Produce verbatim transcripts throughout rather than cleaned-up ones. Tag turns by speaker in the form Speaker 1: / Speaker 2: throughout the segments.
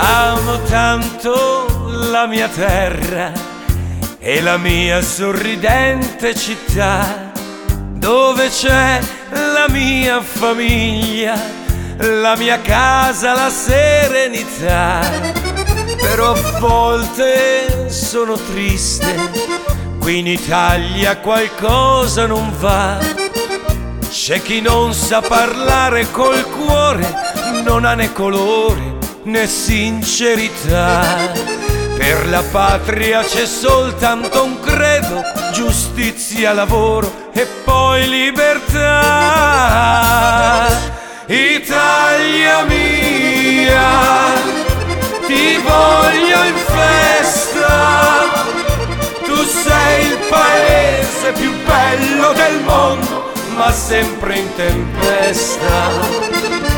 Speaker 1: Amo tanto la mia terra e la mia sorridente città, dove c'è la mia famiglia, la mia casa, la serenità. Però a volte sono triste, qui in Italia qualcosa non va. C'è chi non sa parlare col cuore, non ha né colore né sincerità. Per la patria c'è soltanto un credo, giustizia, lavoro e poi libertà. Italia mia, ti voglio in festa, tu sei il paese più bello del mondo, ma sempre in tempesta.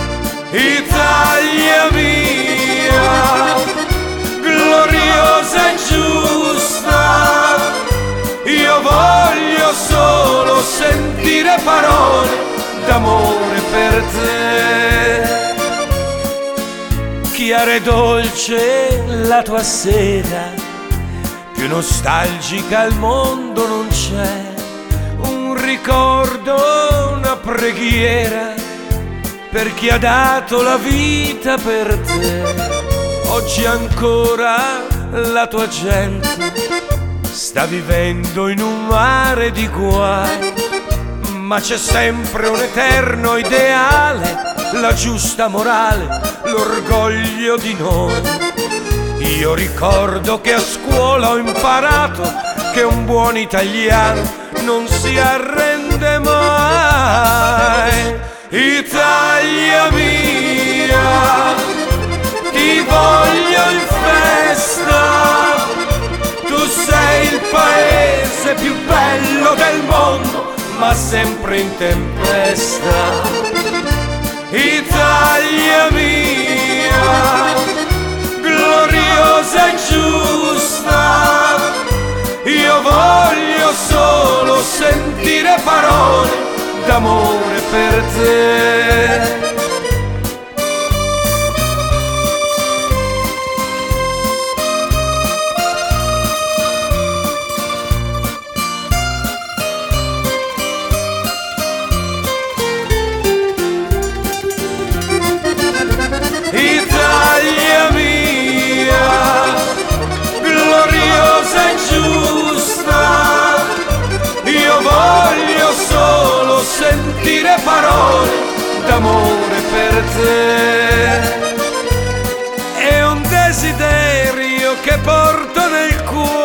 Speaker 1: Italia mia, gloriosa e giusta, io voglio solo sentire parole d'amore per te. Chiara e dolce la tua sera, più nostalgica al mondo non c'è. Un ricordo, una preghiera per chi ha dato la vita per te. Oggi ancora la tua gente sta vivendo in un mare di guai, ma c'è sempre un eterno ideale, la giusta morale, l'orgoglio di noi. Io ricordo che a scuola ho imparato che un buon italiano non si arrende mai. Italia mia, ti voglio in festa, tu sei il paese più bello del mondo, ma sempre in tempesta. Italia mia, gloriosa e giusta, io voglio solo sentire parole d'amore per te. Italia mia, gloriosa e giusta, io voglio solo sentire parole d'amore per te. È un desiderio che porto nel cuore,